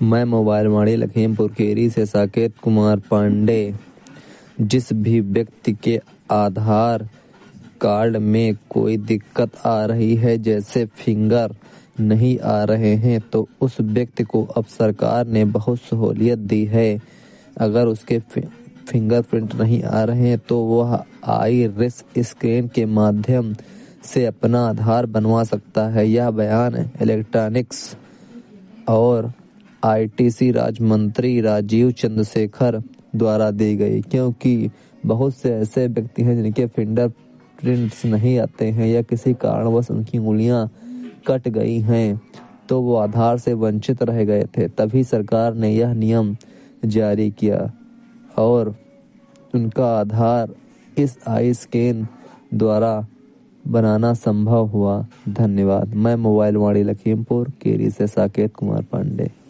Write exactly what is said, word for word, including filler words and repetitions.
मैं मोबाइल वाणी लखीमपुर खीरी से साकेत कुमार पांडे। जिस भी व्यक्ति के आधार कार्ड में कोई दिक्कत आ रही है, जैसे फिंगर नहीं आ रहे हैं, तो उस व्यक्ति को अब सरकार ने बहुत सहूलियत दी है। अगर उसके फिंगरप्रिंट नहीं आ रहे हैं तो वह आईरिस स्कैन के माध्यम से अपना आधार बनवा सकता है। यह बयान इलेक्ट्रॉनिक्स और आईटी राज्य मंत्री राजीव चंद्रशेखर द्वारा दी गई, क्योंकि बहुत से ऐसे व्यक्ति हैं जिनके फिंगरप्रिंट्स नहीं आते हैं या किसी कारणवश उनकी उंगलियां कट गई हैं, तो वो आधार से वंचित रह गए थे। तभी सरकार ने यह नियम जारी किया और उनका आधार इस आई स्कैन द्वारा बनाना संभव हुआ। धन्यवाद। मैं मोबाइल वाणी लखीमपुर खीरी से साकेत कुमार पांडे।